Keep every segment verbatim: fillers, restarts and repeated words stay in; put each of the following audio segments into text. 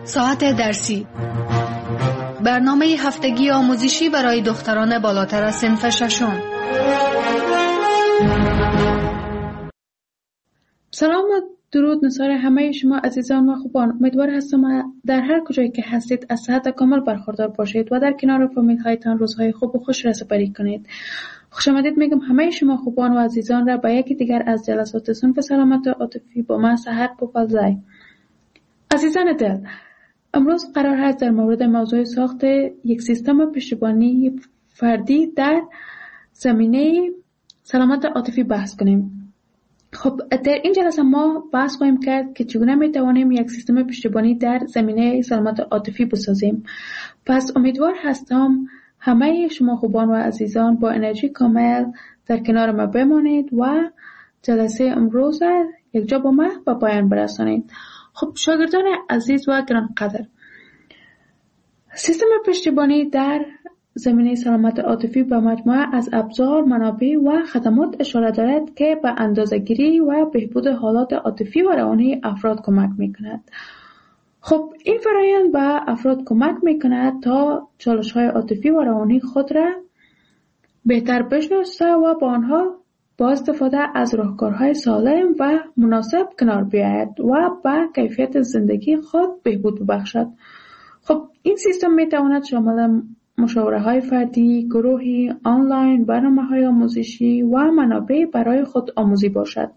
ساعت درسی، برنامه هفتگی آموزشی برای دختران بالاتر از صنف ششم. سلام و درود نثار همه شما عزیزان و خوبان. امیدوار هستم در هر کجایی که هستید از صحت کامل برخوردار باشید و در کنار فامیل هایتان روزهای خوب و خوش رسپاری کنید. خوش آمدید میگم همه شما خوبان و عزیزان را به یکی دیگر از جلسات صنف سلامت عاطفی با من سحر پوپلزای. عزیزان دل، امروز قرار هست در مورد موضوع ساخت یک سیستم پشتیبانی فردی در زمینه سلامت عاطفی بحث کنیم. خب در این جلسه ما بحث خواهیم کرد که چگونه می توانیم یک سیستم پشتیبانی در زمینه سلامت عاطفی بسازیم. پس امیدوار هستم همه شما خوبان و عزیزان با انرژی کامل در کنار ما بمانید و جلسه امروز یک جا با ما به پایان برسانید. خب شاگردان عزیز و گرانقدر، سیستم پشتیبانی در زمینه سلامت عاطفی به مجموعه از ابزار، منابع و خدمات اشاره دارد که به اندازه‌گیری و بهبود حالات عاطفی و روانی افراد کمک می‌کند. خب این فرآیند به افراد کمک می‌کند تا چالش‌های عاطفی و روانی خود را بهتر بشناسه و با آنها با استفاده از راهکارهای سالم و مناسب کنار بیاید و به کیفیت زندگی خود بهبود ببخشد. خب این سیستم می‌تواند شامل مشاوره‌های فردی، گروهی، آنلاین، برنامه‌های آموزشی و منابع برای خود آموزی باشد.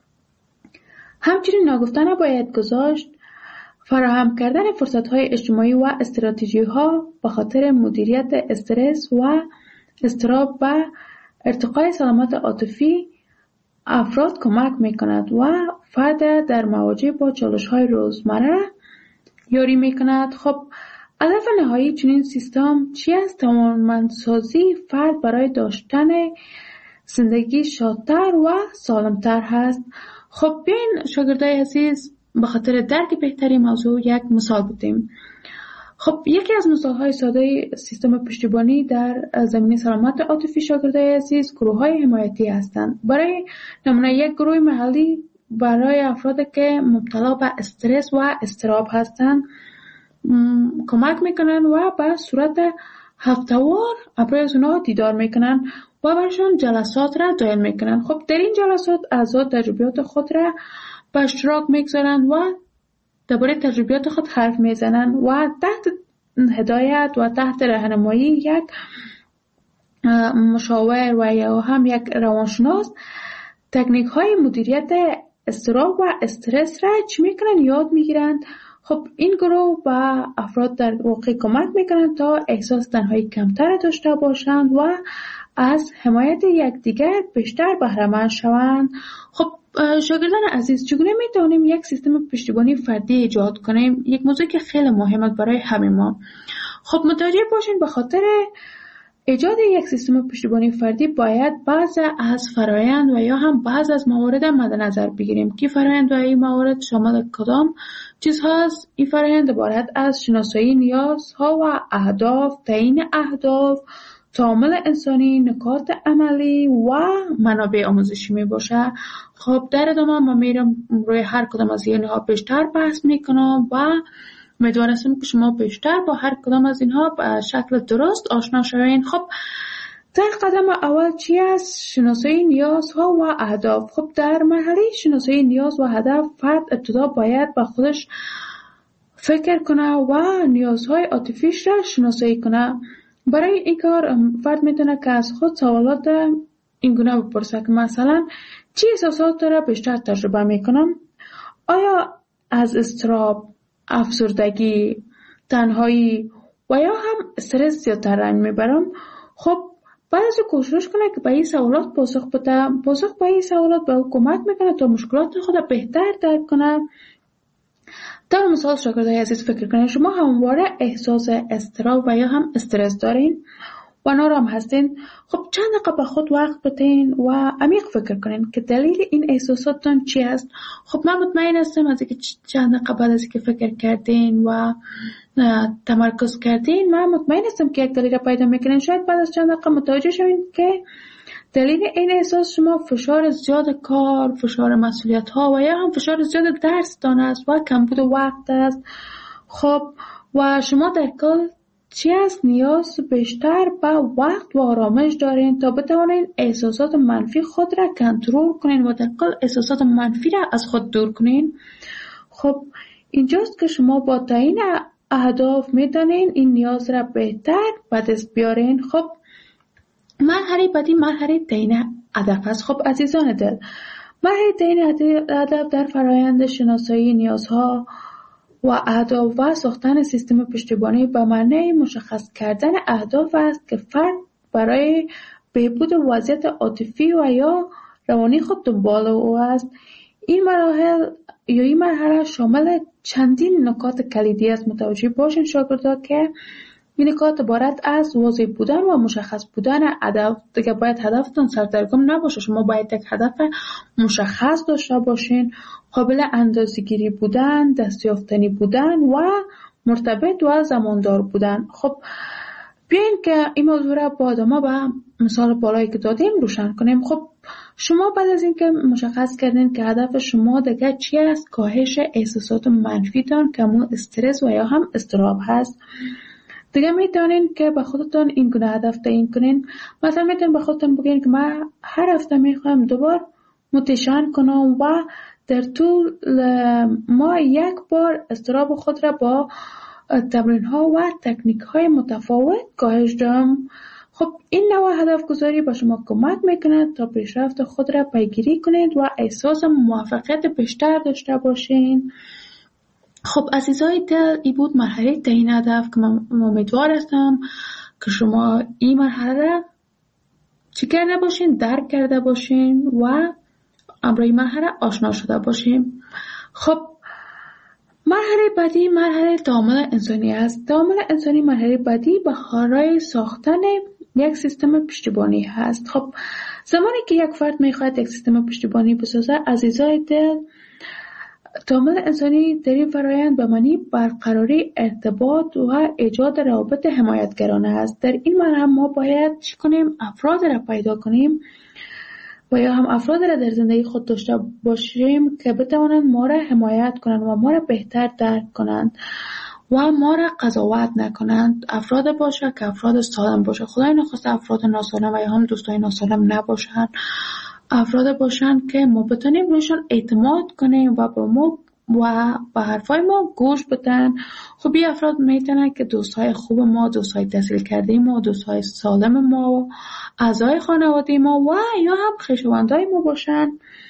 همچنین ناگفته نباید گذاشت فراهم کردن فرصت‌های اجتماعی و استراتژی‌ها به خاطر مدیریت استرس و اضطراب و ارتقای سلامت عاطفی افراد کمک می‌کند و فرد در مواجه با چالش‌های روزمره یاری می‌کند. خب هدف نهایی چنین سیستم چی است؟ توانمندسازی فرد برای داشتن زندگی شادتر و سالمتر هست. خب بیاین شاگردای عزیز به خاطر درک بهتری موضوع یک مثال بدیم. خب یکی از مثال‌های ساده سیستم پشتیبانی در زمینه سلامت عاطفی شاگردای عزیز گروه‌های حمایتی هستند. برای نمونه یک گروه محلی برای افرادی که مبتلا به استرس و اضطراب هستند کمک میکنن و به صورت هفته‌وار برای اونا دیدار میکنن و برشان جلسات را دایر میکنن. خب در این جلسات اعضا تجربیات خود را به اشتراک میگذارن و درباره تجربیات خود حرف میزنن و تحت هدایت و تحت راهنمایی یک مشاور و یا هم یک روانشناس تکنیک های مدیریت اضطراب و استرس را چی میکنن یاد میگیرن. خب این گروه به افراد در واقع کمک میکنند تا احساس تنهایی کمتر داشته باشند و از حمایت یکدیگر بیشتر بهره مند شوند. خب شاگردان عزیز، چگونه میتونیم یک سیستم پشتیبانی فردی ایجاد کنیم؟ یک موضوع که خیلی مهمه برای همه ما. خب متوجه باشین به خاطر ایجاد یک سیستم پشتیبانی فردی باید بعض از فرآیند و یا هم بعض از موارد مد نظر بگیریم که فرآیند و این موارد شامل کدام چیز هست. این فرآیند عبارت از شناسایی نیازها و اهداف، تعیین اهداف، تعامل انسانی، نکات عملی و منابع آموزشی می باشه. خب در ادامه ما میرم روی هر کدام از اینها بیشتر بحث میکنم و امیدوارم که شما بیشتر با هر کدام از اینها به شکل درست آشنا شوین. خب در قدم اول چی است؟ شناسایی نیازها و اهداف. خب در مرحله شناسایی نیاز و هدف فرد ابتدا باید با خودش فکر کنه و نیازهای عاطفیش را شناسایی کنه. برای این کار فرد میتونه که از خود سوالات این گونه بپرسه که مثلا چی احساسات را بیشتر تجربه میکنم؟ آیا از اضطراب، افسردگی، تنهایی و یا هم استرس زیادتر رنج میبرم؟ خب بعد از کوشش کنه که به این سوالات پاسخ بده. پاسخ به این سوالات به او کمک میکنه تا مشکلات خود بهتر درک کنه. در مثال شاگردای عزیز فکر کنید شما همواره احساس اضطراب و یا هم استرس دارین و نارام هستین. خب چند دقیقه به خود وقت بدین و عمیق فکر کنین که دلیل این احساساتتان چی است. خب من مطمئن هستم از اینکه چند دقیقه بعد از اینکه فکر کردین و تمرکز کردین من مطمئن هستم که یک دلیل را پیدا میکنین. شاید بعد از چند دقیقه متوجه شوین که دلیل این احساس شما فشار زیاد کار، فشار مسئولیت ها و یا هم فشار زیاد درس دان است و کمبود وقت است. خب و شما در کل چی از نیاز بیشتر به وقت و آرامش دارین تا بتوانین احساسات منفی خود را کنترل کنین و در کل احساسات منفی را از خود دور کنین. خب اینجاست که شما با تعیین اهداف میتونین این نیاز را بهتر به دست بیارین. خب مرحله بعدی مرحله تعیین هدف است. خب عزیزان دل، مرحله تعیین هدف در فرایند شناسایی نیازها و اهداف و ساختن سیستم پشتیبانی به معنی مشخص کردن اهداف است که فرد برای بهبود وضعیت عاطفی و یا روانی خود دنبال او است. این مراحل یا این مرحله شامل چندین نکات کلیدی است. متوجه باشین شاگردا که این نکات عبارت از واضح بودن و مشخص بودن هدف. دیگه باید هدفتون سردرگم نباشه. شما باید یک هدف مشخص داشته باشین، قابل اندازه‌گیری بودن، دستیافتنی بودن و مرتبط و زماندار بودن. خب بیاین که این موضوع را با ادامه به مثال بالایی که دادیم روشن کنیم. خب شما بعد از اینکه مشخص کردین که هدف شما دیگه چی است، کاهش احساسات منفیتان که همون استرس و یا هم اضطراب هست، دیگه میتونین که به خودتون این گونه هدف تعیین کنین. مثلا میتونین به خودتون بگین که من هر هفته میخوام دوبار متشان کنم و در طول ما یک بار اضطراب خود را با تمرین ها و تکنیک های متفاوت کاهش دهم. خب این نوع هدف گذاری به شما کمک میکنه تا پیشرفت خود را پیگیری کنید و احساس موفقیت بیشتر داشته باشین. خب عزیزای دل، این بود مرحله تعیین هدف که من امیدوار هستم که شما این مرحله را چی کرده باشین، درک کرده باشین و امروی مرحله آشنا شده باشین. خب مرحله بعدی مرحله تعامل انسانی است. تعامل انسانی مرحله بعدی برای ساختن یک سیستم پشتیبانی هست. خب زمانی که یک فرد میخواهد یک سیستم پشتیبانی بسازه، عزیزای دل، تعامل انسانی در این فرایند به معنی برقراری ارتباط و ایجاد روابط حمایتگرانه است. در این مرحله ما باید چی کنیم؟ افراد را پیدا کنیم و یا هم افراد را در زندگی خود داشته باشیم که بتوانند ما را حمایت کنند و ما را بهتر درک کنند و ما را قضاوت نکنند. افراد باشه که افراد سالم باشه. خدای نخواسته افراد ناسالم و یا هم دوستای ناسالم نباشند. افراد باشند که ما بتونیم روشان اعتماد کنیم و به ما و به حرفای ما گوش بدن. خب این افراد میتونن که دوستای خوب ما، دوستای تحصیل کرده ما، دوستای سالم ما، اعضای خانواده ما و یا هم خویشاوندای ما باشن.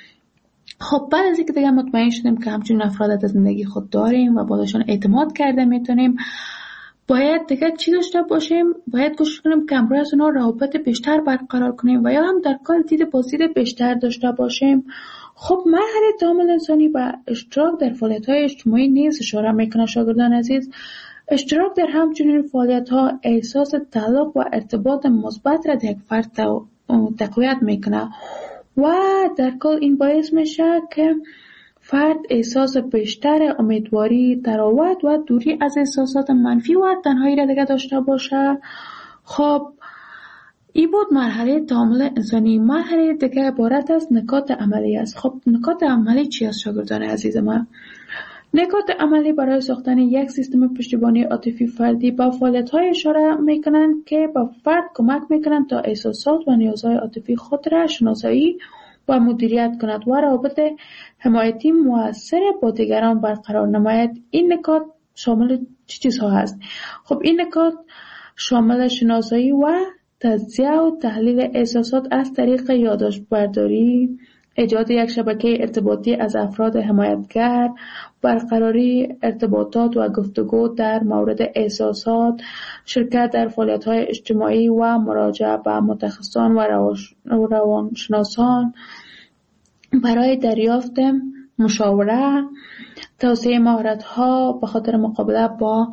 خب بعد از اینکه دیگه مطمئن شدیم که همچین افراد در زندگی خود داریم و باشون اعتماد کرده میتونیم، باید دیگه چی داشته باشیم؟ باید کوشش کنیم که همراه از اونا روابط بیشتر برقرار کنیم و یا هم در کل دید بازدید بیشتر داشته باشیم. خب مرحله تعامل انسانی با اشتراک در فعالیت‌های اجتماعی نیز اشاره میکنه شاگردان عزیز. اشتراک در همچنین فعالیت‌ها احساس تعلق و ارتباط مثبت را در یک فرد تقویت میکنه و در کل این باعث میشه که فرد احساس بیشتر امیدواری، تراوت و دوری از احساسات منفی و تنهایی را دیگه داشته باشه. خب این بود مرحله تعامل انسانی. مرحله دیگه عبارت از نکات عملی است. خب نکات عملی چی است شاگردان عزیز من؟ نکات عملی برای ساختن یک سیستم پشتیبانی عاطفی فردی با فعالیت‌های اشاره میکنند که با فرد کمک میکنند تا احساسات و نیازهای عاطفی خود را شناسایی و مدیریت کند و روابط حمایتی مؤثر با دیگران برقرار نماید. این نکات شامل چه چیزها هست؟ خب این نکات شامل شناسایی و تجزیه و تحلیل احساسات از طریق یادداشت برداری، ایجاد یک شبکه ارتباطی از افراد حمایتگر، برقراری ارتباطات و گفتگو در مورد احساسات، شرکت در فعالیت‌های اجتماعی و مراجعه به متخصصان و روانشناسان برای دریافت مشاوره، توسعه مهارت‌ها به خاطر مقابله با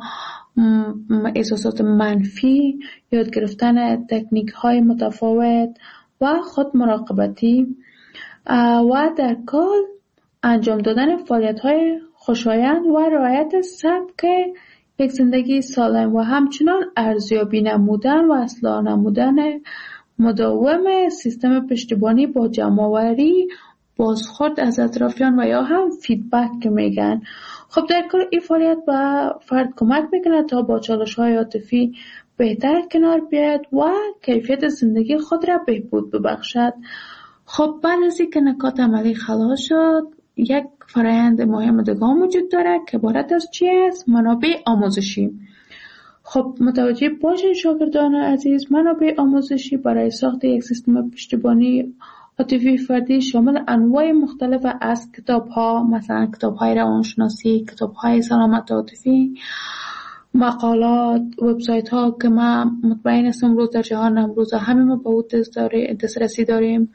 احساسات منفی، یاد گرفتن تکنیک‌های متفاوت و خود مراقبتی و در کل انجام دادن فعالیت‌های خوشایند و رعایت سبک یک زندگی سالم و همچنان ارزیابی نمودن و اصلاح نمودن مداوم سیستم پشتیبانی با جمع‌آوری بازخورد از اطرافیان و یا هم فیدبک که میگن. خب در کل این فعالیت به فرد کمک میکنه تا با چالش‌های عاطفی بهتر کنار بیاید و کیفیت زندگی خود را بهبود ببخشد. خب بعد از اینکه نکات عملی خلاص شد، یک فرآیند مهم دیگه وجود داره که عبارت از چی است؟ منابع آموزشی. خب متوجه باشین شاگردان عزیز، منابع آموزشی برای ساخت یک سیستم پشتیبانی عاطفی فردی شامل انواع مختلف از کتاب‌ها، مثلا کتاب‌های روانشناسی، کتاب‌های سلامت عاطفی، مقالات، وبسایت‌ها که ما مطمئن هستم امروز در جهان امروز همه ما به دسترسی داریم،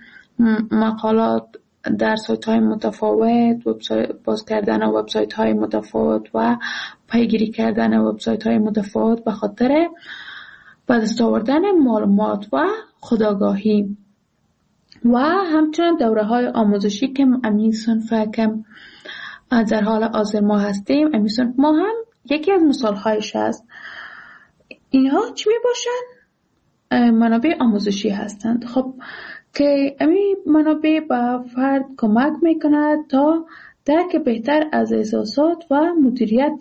مقالات در سایت‌های متفاوت، وبسایت باز کردن وبسایت‌های متفاوت و پیگیری کردن وبسایت‌های متفاوت به خاطر به دست آوردن معلومات و خودآگاهی و همچنین دوره‌های آموزشی که امی صنف که در حال حاضر ما هستیم، امی صنف ما هم یکی از مثال‌هایش است. اینها چی میباشند؟ منابع آموزشی هستند. خب که امی منابع به فرد کمک میکند تا درک بهتر از احساسات و مدیریت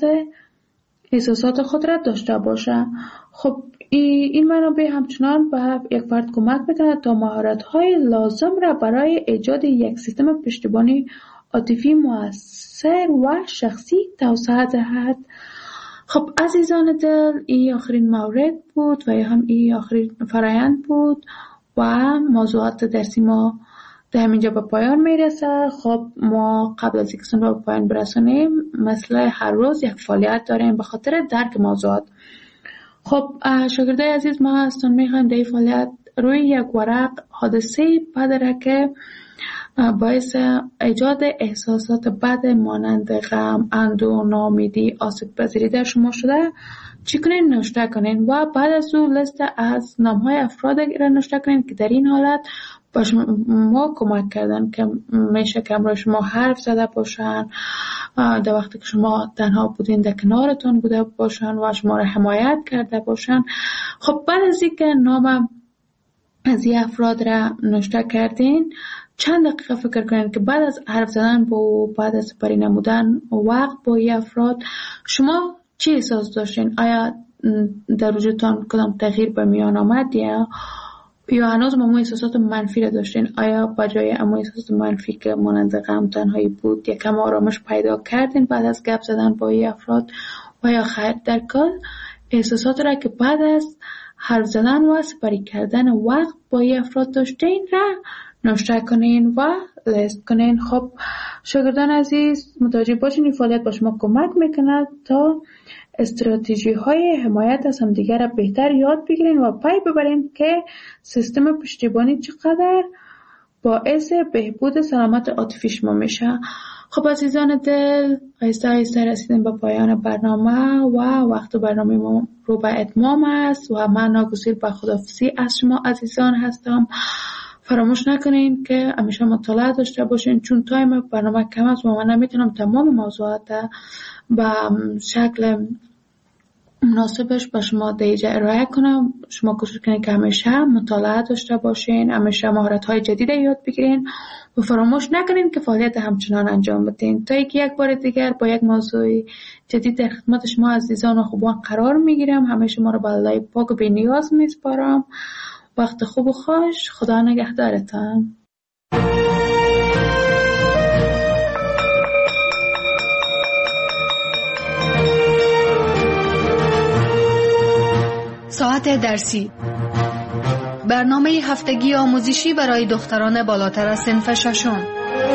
احساسات خود را داشته باشه. خب این منابع همچنان به یک فرد کمک میکند تا مهارت‌های لازم را برای ایجاد یک سیستم پشتیبانی عاطفی مؤثر و شخصی توسعه دهد. خب عزیزان دل، این آخرین مورد بود و یا هم این آخرین فرآیند بود و موضوعات درسی ما در همینجا به پایان میرسه. خب ما قبل از اینکه سن رو به پایان برسونیم مثل هر روز یک فعالیت داریم به خاطر درک موضوعات. خب شاگردای عزیز، ما هستون میخوایم در این فعالیت روی یک ورق حادثه بد که باعث ایجاد احساسات بد مانند غم، اندوه، ناامیدی، آسیب پذیری در شما شده چی کنین؟ نوشته کنین و بعد از اون لیست از نامهای افراد را نوشته کنین که در این حالت با شما کمک کردن، که میشه که امروز شما حرف زده باشن در وقتی که شما تنها بودین، در کنارتون بوده باشن و شما را حمایت کرده باشن. خب بعد از اینکه نام از این افراد را نوشته کردین، چند دقیقه فکر کنین که بعد از حرف زدن با بعد از سپری نمودن وقت با این افراد شما چی احساس داشتین؟ آیا در وجودتان کدام تغییر به میان آمد یا یا هنوز ما احساسات منفی را داشتین؟ آیا با جای اما احساسات منفی که مانند غم، تنهایی بود یک کم آرامش پیدا کردین بعد از گپ زدن با این افراد و یا خیر؟ در کل احساسات را که بعد از حرف زدن و سپری کردن وقت با این افراد داشتین را نوشته کنین و لیست کنین. خب شاگردان عزیز، متوجه باشین این فعالیت با شما کمک میکند تا استراتژی های حمایت از همدیگر را بهتر یاد بگیرین و پی ببرین که سیستم پشتیبانی چقدر باعث بهبود سلامت عاطفی شما میشه. خب عزیزان دل، آهسته آهسته رسیدیم به پایان برنامه و وقت برنامه ما رو به اتمام است و من ناگزیر به خداحافظی از شما عزیزان هستم. فراموش نکنین که همیشه مطالعه داشته باشین، چون تایم برنامه کم است و من نمیتونم تمام موضوعات به شکل مناسبش به شما دیجا ارائه کنم. شما کوشش کنین که همیشه مطالعه داشته باشین، همیشه مهارت‌های جدید یاد بگیرین و فراموش نکنین که فعالیت همچنان انجام بدین تا اینکه یک بار دیگر با یک موضوع جدید در خدمت شما عزیزان و خوبان قرار میگیرم. همیشه ما رو به الله پاک و بی‌نیاز میسپارم. وقت خوب و خوش. خدا نگهدارتان. ساعت درسی، برنامه هفتگی آموزشی برای دختران بالاتر از صنف ششم.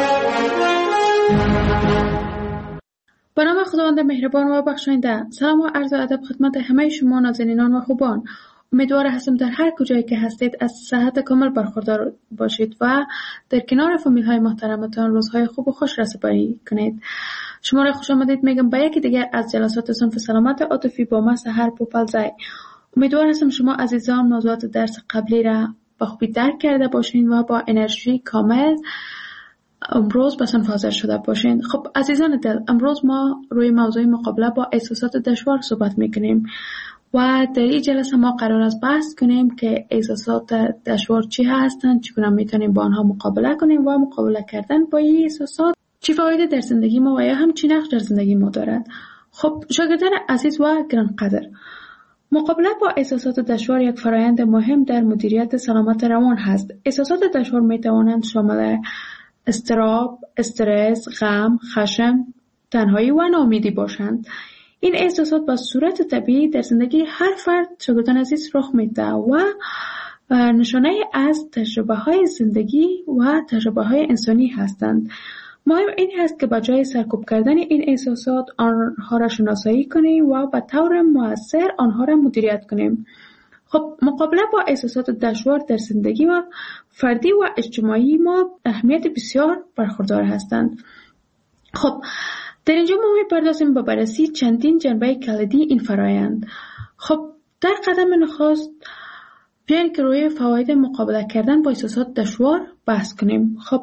به نام خداوند مهربان و بخشاینده. سلام و عرض ادب خدمت همه شما نازنینان و خوبان. امیدوار هستم در هر کجایی که هستید از صحت کامل برخوردار باشید و در کنار فامیل های محترمتان روزهای خوب و خوش را سپری کنید. شما را خوش آمدید میگم به یکی دیگر از جلسات صنف سلامت عاطفی با من سحر پوپلزای. امیدوار هستم شما عزیزان موضوعات درس قبلی را با خوبی درک کرده باشین و با انرژی کامل امروز به صنف حاضر شده باشین. خب عزیزان دل، امروز ما روی موضوع مقابله با احساسات دشوار صحبت میکنیم و در این جلسه ما قرار است بحث کنیم که احساسات دشوار چی هستند، چگونه میتونیم با آنها مقابله کنیم و مقابله کردن با این احساسات چی فایده در زندگی ما و یا هم چی نقش در زندگی ما دارد. خب شاگردان عزیز و گرانقدر، مقابله با احساسات دشوار یک فرایند مهم در مدیریت سلامت روان هست. احساسات دشوار میتوانند شامل اضطراب، استرس، غم، خشم، تنهایی و ناامیدی باشند. این احساسات به صورت طبیعی در زندگی هر فرد شاگردان عزیز رخ میده و نشانه از تجربه های زندگی و تجربه های انسانی هستند. مهم این هست که به جای سرکوب کردن این احساسات آنها را شناسایی کنیم و به طور مؤثر آنها را مدیریت کنیم. خب مقابله با احساسات دشوار در زندگی و فردی و اجتماعی ما اهمیت بسیار برخوردار هستند. خب در اینجا ما می‌پردازیم به بررسی چندین جنبه کلیدی این فرایند. خب در قدم نخست بیاین که روی فواید مقابله کردن با احساسات دشوار بحث کنیم. خب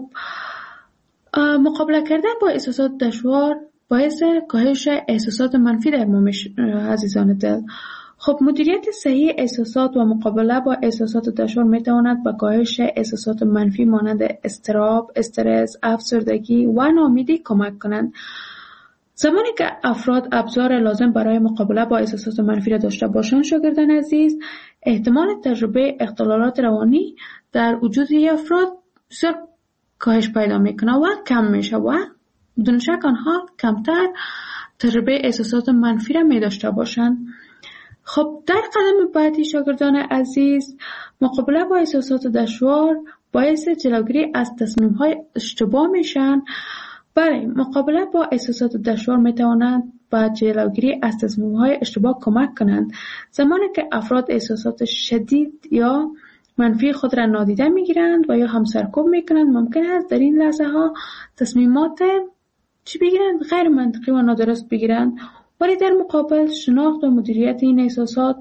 مقابله کردن با احساسات دشوار باعث کاهش احساسات منفی در ما میشه عزیزان دل. خب مدیریت صحیح احساسات و مقابله با احساسات دشوار میتواند به کاهش احساسات منفی مانند اضطراب، استرس، افسردگی و ناامیدی کمک کنند. زمانی که افراد ابزار لازم برای مقابله با احساسات منفی را داشته باشند شاگردان عزیز، احتمال تجربه اختلالات روانی در وجود افراد بسیار کاهش پیدا میکنه و کم میشه و بدون شک آنها کمتر تجربه احساسات منفی را می داشته باشند. خب در قدم بعدی شاگردان عزیز، مقابله با احساسات دشوار باعث جلوگیری از تصمیم‌های اشتباه میشن. برای مقابله با احساسات دشوار میتوانند با جلوگیری از تصمیم‌های اشتباه کمک کنند. زمانی که افراد احساسات شدید یا منفی خود را نادیده میگیرند و یا هم سرکوب میکنند، ممکن است در این لحظه ها تصمیمات چی بگیرند؟ غیر منطقی و نادرست بگیرند. ولی در مقابل شناخت و مدیریت این احساسات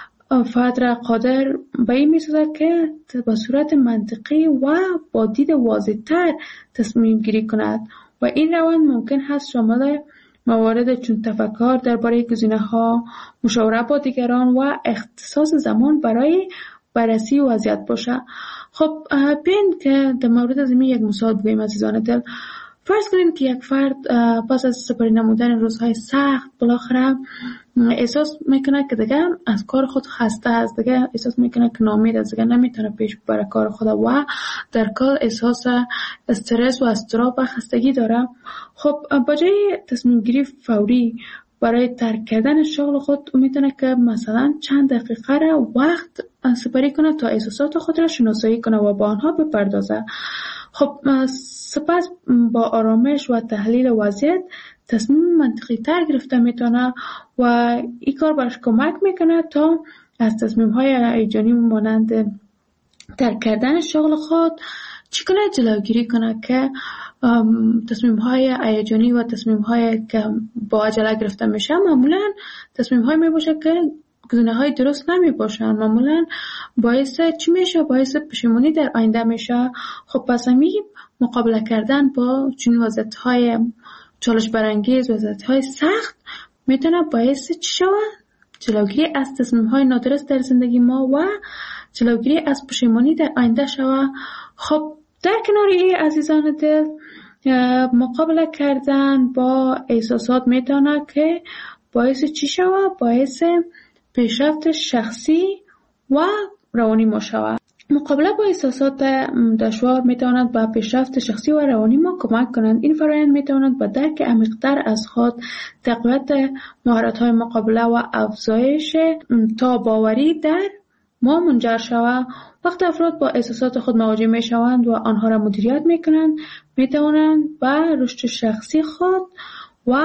فرد را قادر به این می‌سازد که به صورت منطقی و با دید واضح‌تر تصمیم گیری کند و این روند ممکن است شامل موارد چون تفکر درباره گزینه‌ها، مشاوره با دیگران و اختصاص زمان برای بررسی وضعیت باشه. خب بیاین که در مورد از این یک مثال بگوییم عزیزان دل. فرض کنید که یک فرد پس از سپری نمودن روزهای سخت بالاخره احساس میکنه که دیگه از کار خود خسته است، دیگه احساس میکنه که ناامید است، دیگه نمیتونه پیش ببره کار خود و در کل احساس استرس و اضطراب و خستگی داره. خب با جای تصمیم گیری فوری برای ترک کردن شغل خود میتونه که مثلا چند دقیقه را وقت سپری کنه تا احساسات خود را شناسایی کنه و با آنها بپردازه. خب سپس با آرامش و تحلیل وضعیت تصمیم منطقی تر گرفته میتونه و این کار برش کمک میکنه تا از تصمیم های هیجانی مانند ترک کردن شغل خود چی کنه؟ جلوگیری کنه که تصمیم های هیجانی و تصمیم های که با عجله گرفته میشه معمولا تصمیم های میباشه که گزینه های درست نمی باشن، معمولا باعث چی میشه؟ باعث پشیمانی در آینده میشه. خب پس همی مقابله کردن با چنین وضعیت های چالش برانگیز، وضعیت های سخت میتونه باعث چی شود؟ جلوگیری از تصمیم های نادرست در زندگی ما و جلوگیری از پشیمانی در آینده شود. خب در کنار این عزیزان دل، مقابله کردن با احساسات میتونه که باعث چی شود؟ باعث پیشرفت شخصی و روانی ما شود. مقابله با احساسات دشوار میتواند به پیشرفت شخصی و روانی ما کمک کنند. این فرآیند میتواند به درک عمیق‌تر از خود، تقویت مهارت‌های مقابله و افزایش تاب‌آوری در ما منجر شود. وقتی افراد با احساسات خود مواجه میشوند و آنها را مدیریت میکنند، میتوانند به رشد شخصی خود و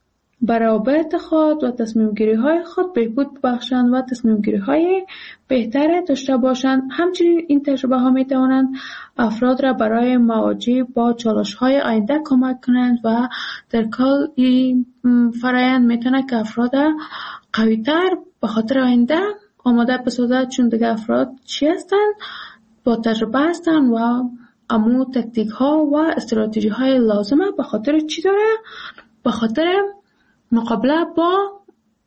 برابط خود و تصمیم گیری های خود بهبود ببخشند و تصمیم گیری های بهتر داشته باشند. همچنین این تجربه ها می توانند افراد را برای مواجهه با چالش های آینده کمک کنند و در کل این فرآیند می تواند که افراد قوی تر به خاطر آینده آماده بسازد، چون دیگه افراد چی هستند؟ با تجربه هستند و امو تکتیک ها و استراتژی های لازمه به خاطر چی داره؟ به خاطر مقابله با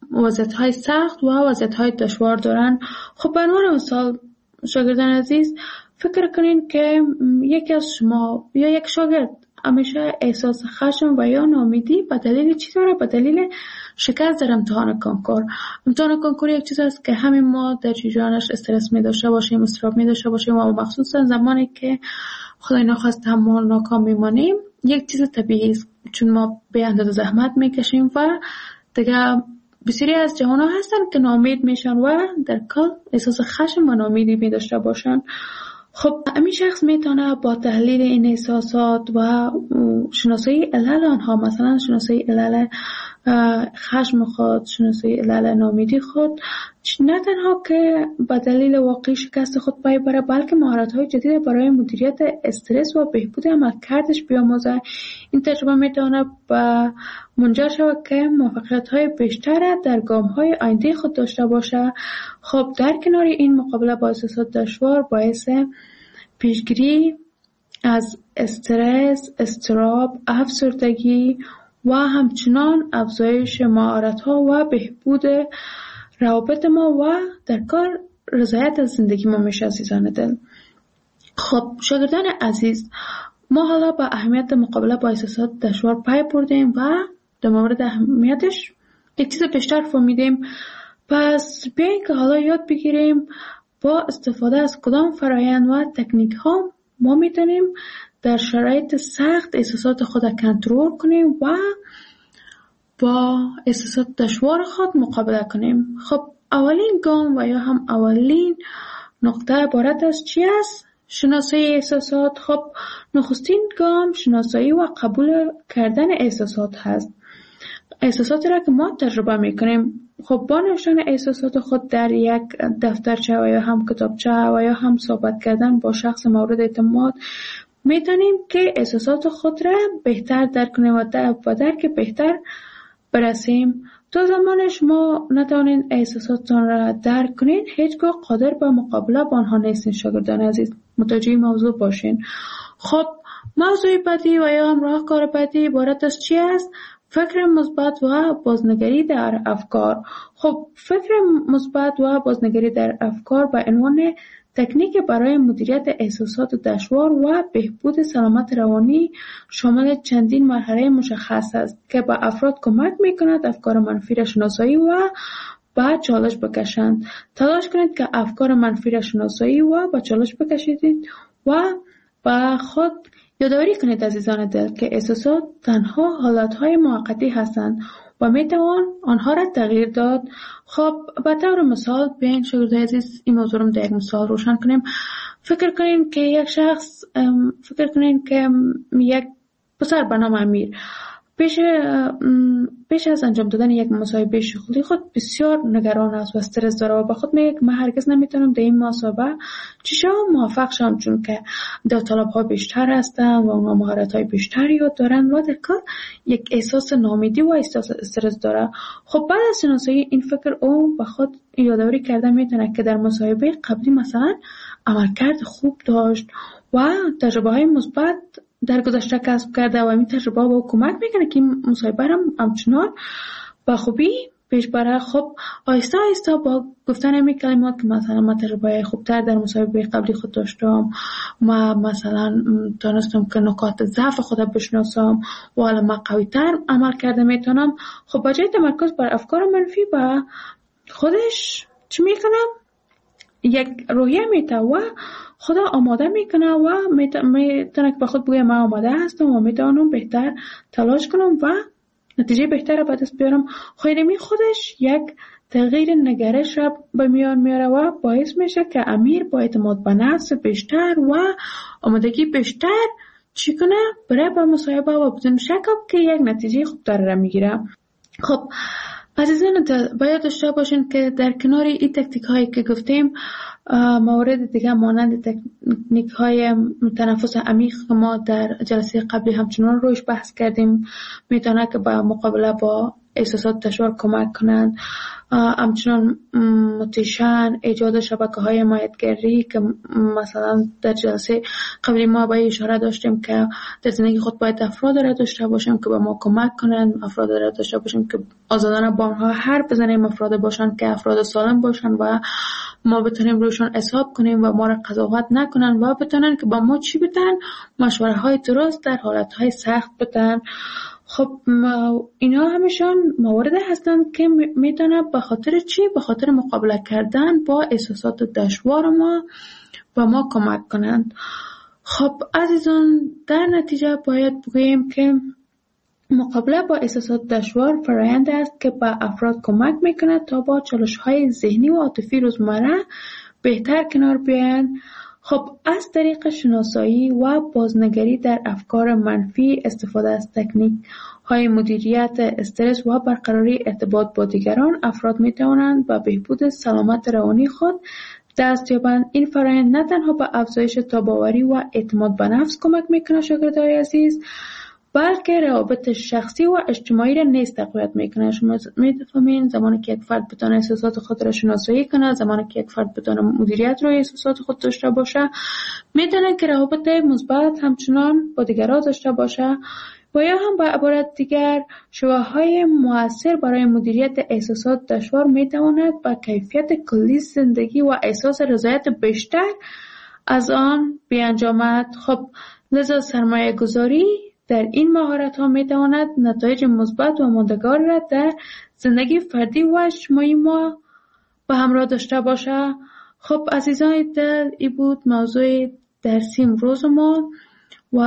وضعیت‌های سخت و وضعیت‌های دشوار دارن. خب به عنوان مثال شاگردان عزیز، فکر کنین که یکی از شما یا یک شاگرد همیشه احساس خشم و یا ناامیدی به دلیل چی داره؟ به دلیل شکست در امتحان کنکور. امتحان کنکور یک چیز است که همین ما در جریانش استرس می داشته باشیم، اضطراب می داشته باشیم و مخصوصا زمانی که خدای نخواست ما ناکام میمانیم یک چیز طبیعی است، چون ما به اندازه زحمت میکشیم و دیگه بسیاری از جوان ها هستن که ناامید میشن و در کل احساس خشم و ناامیدی می داشته باشن. خب همین شخص میتونه با تحلیل این احساسات و شناسایی علل آنها، مثلا شناسایی علل خشم خود، شناسایی علل ناامیدی خود، نه تنها که به دلیل واقعی شکست خود پی بره، بلکه مهارت‌های جدید برای مدیریت استرس و بهبود عملکردش بیاموزه. این تجربه میتونه به منجر شود که موفقیت‌های بیشتر در گام‌های آینده خود داشته باشه. خب در کنار این، مقابله با احساسات دشوار باعث پیشگیری از استرس، اضطراب، افسردگی و همچنان افزایش مهارت‌ها و بهبود روابط ما و در کار رضایت از زندگی ما میشه. عزیزان دل، خب شاگردان عزیز، ما حالا با اهمیت مقابله با احساسات دشوار پی بردیم و در مورد اهمیتش یک چیز بیشتر فهمیدیم. پس بیایید که حالا یاد بگیریم با استفاده از کدام فرایند و تکنیک ها ما میتونیم در شرایط سخت احساسات خود کنترل کنیم و با احساسات دشوار خود مقابله کنیم. خب اولین گام و یا هم اولین نقطه عبارت از چی است؟ شناسایی احساسات. خب نخستین گام شناسایی و قبول کردن احساسات هست. احساساتی را که ما تجربه میکنیم، خب با نوشتن احساسات خود در یک دفترچه و یا هم کتابچه و یا هم صحبت کردن با شخص مورد اعتماد میتونیم که احساسات خود را بهتر درک کنیم و در درک بهتر برسیم. تا زمان شما نتوانید احساساتتان را درک کنید، هیچگاه قادر به مقابله با آنها نیستین. شاگردان عزیز، متوجه موضوع باشین. خب موضوع بعدی و یا هم راهکار بعدی عبارت از چی است؟ فکر مثبت و بازنگری در افکار. خب فکر مثبت و بازنگری در افکار به عنوان تکنیک برای مدیریت احساسات دشوار و بهبود سلامت روانی شامل چندین مرحله مشخص است که به افراد کمک میکند افکار منفی را شناسایی و به چالش بکشند. تلاش کنید که افکار منفی را شناسایی و به چالش بکشید و به خود یادآوری کنید عزیزان دل که احساسات تنها حالتهای موقتی هستند و میتوان آنها را تغییر داد. خب به طور مثال بیاین شاگردان عزیز این موضوع رو در یک مثال روشن کنیم. فکر کنین که یک شخص فکر کنین که یک پسر به نام امیر پیش پیش از انجام دادن یک مصاحبه شغلی خود بسیار نگران است و استرس داره و به خود میگه من هرگز نمیتونم در این مصاحبه چشم موفق شم، چون که داوطلب‌ها بیشتر هستن و اونها مهارت‌های بیشتری یاد دارن و در کار یک احساس ناامیدی و احساس استرس داره. خب بعد از شناسایی این فکر او به خود یادآوری کرده میتونه که در مصاحبه قبلی مثلا عملکرد خوب داشت و تجربه‌های مثبت در گذشته کسب کرده و این تجربه با کمک میکنه که این مصاحبه هم همچنان با خوبی پیش بره. خب آهسته آهسته با گفتن این کلمات که مثلا من تجربه خوبتر در مصاحبه قبلی خود داشتم، ما مثلا تونستم که نکات ضعف خودم بشناسم و حالا من قوی‌تر عمل کرده میتونم. خب با جای تمرکز بر افکار منفی با خودش چی میکنم؟ یک رویه میته و خدا آماده میکنه و میتونه که به خود بگه من آماده هستم و میتونم بهتر تلاش کنم و نتیجه بهتر به دست بیارم. خیلی خودش یک تغییر نگرش را به میان میاره و باعث میشه که امیر با اعتماد به نفس بیشتر و آمادگی بیشتر چی کنه برای با مصاحبه و بدون شک که یک نتیجه خوبتر را میگیره. خب عزیزان باید داشته باشین که در کنار این تکنیک هایی که گفتیم موارد دیگه مانند تکنیک های تنفس عمیق که ما در جلسه قبلی همچنان روش بحث کردیم میتونه که با مقابله با احساسات دشوار کمک کنند. همچنان موتیشن، ایجاد شبکه‌های حمایتگری که مثلا در جلسه قبلی ما به اشاره داشتیم که در زندگی خود باید افراد را داشته باشیم که به ما کمک کنند، افراد را داشته باشیم که آزادانه با آنها حرف بزنیم، افراد باشن که افراد سالم باشن و ما بتونیم روشون حساب کنیم و ما را قضاوت نکنن و بتونن که با ما چی بدن، مشوره های درست در حالت های سخت بدن. خب اینا همیشان موارد هستند که میتونه به خاطر چی؟ به خاطر مقابله کردن با احساسات دشوار ما و ما کمک کنند. خب عزیزان، در نتیجه باید بگوییم که مقابله با احساسات دشوار فرآیند است که به افراد کمک میکند تا با چالش‌های ذهنی و عاطفی روزمره بهتر کنار بیایند. خب از طریق شناسایی و بازنگری در افکار منفی، استفاده از تکنیک های مدیریت استرس و برقراری ارتباط با دیگران، افراد می توانند به بهبود سلامت روانی خود دست یابند. این فرآیند نه تنها به افزایش تاباوری و اعتماد به نفس کمک میکنه شاگردای عزیز، بلکه روابط شخصی و اجتماعی را نیز تقویت میکنه. شما میفهمین زمانی که یک فرد بتونه احساسات خود را شناسایی کنه، زمانی که یک فرد بتونه مدیریت روی احساسات خود داشته باشه، میتونه که روابط مثبت همچنان با دیگران داشته باشه و یا هم به عبارت دیگر شواهدهای مؤثر برای مدیریت احساسات دشوار میتواند به کیفیت کلی زندگی و احساس رضایت بیشتر از آن بیانجامد. خب لذا سرمایه گذاری در این مهارت ها می تواند نتایج مثبت و ماندگار را در زندگی فردی و اجتماعی ما به همراه داشته باشه. خب عزیزان دل، این بود موضوع درسی امروز ما و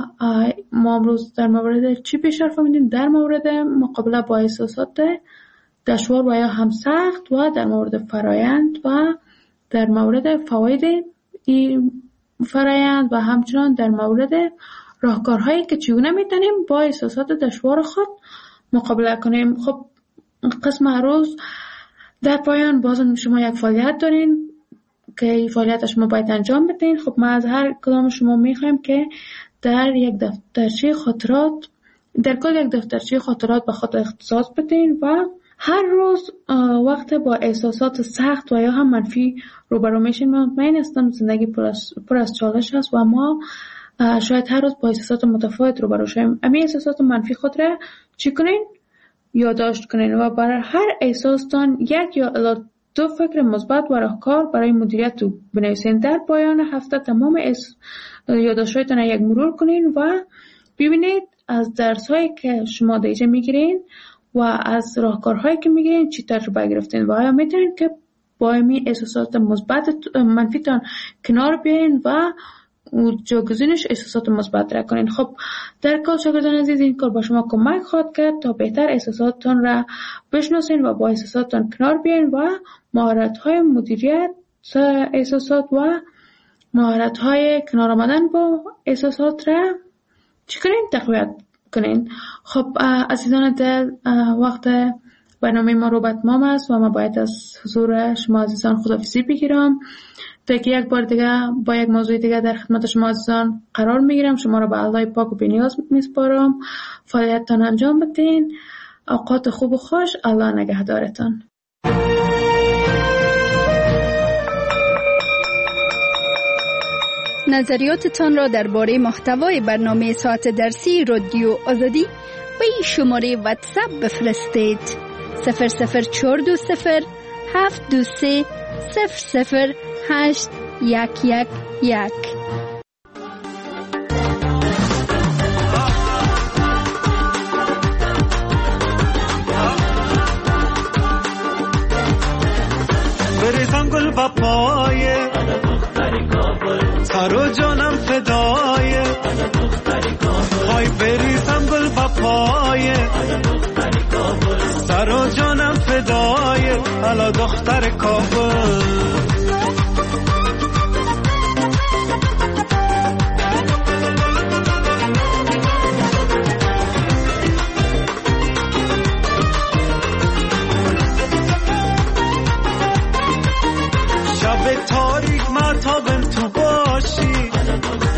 ما امروز در مورد چی بیشتر فهمیدیم؟ در مورد مقابله با احساسات دشوار و یا هم سخت و در مورد فرایند و در مورد فواید این فرایند و همچنان در مورد راهکارهایی که چگونه میتونیم با احساسات دشوار خود مقابله کنیم. خب قسم روز در پایان بازم شما یک فعالیت دارین که این فعالیت شما باید انجام بدین. خب ما از هر کدام شما میخوایم که در یک دفترچه خاطرات در کل یک دفترچه خاطرات به خود اختصاص بدین و هر روز وقت با احساسات سخت و یا هم منفی روبرو میشین. من مطمئن هستم زندگی پر از, پر از چالش است و ما شاید هر روز با احساسات متفاوت روبرو شویم. امی احساسات منفی خود را چی کنین؟ یادداشت کنین و برای هر احساستان یک یا الی دو فکر مثبت و راهکار برای مدیریت رو بنویسین. در پایان هفته تمام یادداشت‌هایتان را یک مرور کنین و ببینید از درس‌هایی که شما دیجه میگیرین و از راهکارهایی که میگیرین چی تجربه گرفتین و آیا میتونین که با امی احساسات مثبت منفیتان کنار بیاین و جاگزینش احساسات مثبت را کنین. خب در کل شاگردان عزیز، این کار با شما کمک خواهد کرد تا بهتر احساساتتان را بشناسین و با احساساتتان کنار بیاین و مهارت‌های مدیریت احساسات و مهارت‌های کنار آمدن با احساسات را چی کنین؟ تقویت کنین. خب عزیزان دل، وقت برنامه ما رو به اتمام است و ما باید از حضور شما عزیزان خداحافظی بگیرم تا که یک بار دیگه با یک موضوع دیگه در خدمت شما عزیزان قرار میگیرم. شما رو به الله پاک و بی‌نیاز میسپارم. فعالیتتان انجام بدین. اوقات خوب و خوش. الله نگهدارتان. نظریاتتان را درباره محتوای برنامه ساعت درسی رادیو آزادی به این شماره واتساپ بفرستید: صفر صفر چهار دو صفر هفت دو سه صفر صفر هشت یک یک یک. بریزم گل با پایه سر و جانم فدایه، خواهی بریزم گل با پایه سر و جانم فدایه، حالا دختر کابل. شب تاریک ماتابم تو باشی،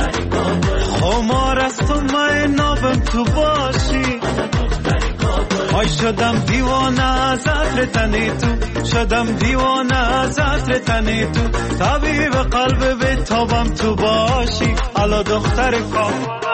خمار از تو من نابم تو باشی، آی شدم دیوانه از عطر تنی تو، شدم دیوانه از عطر تنی تو، طبیب قلب به تابم تو باشی، الا دختر کام.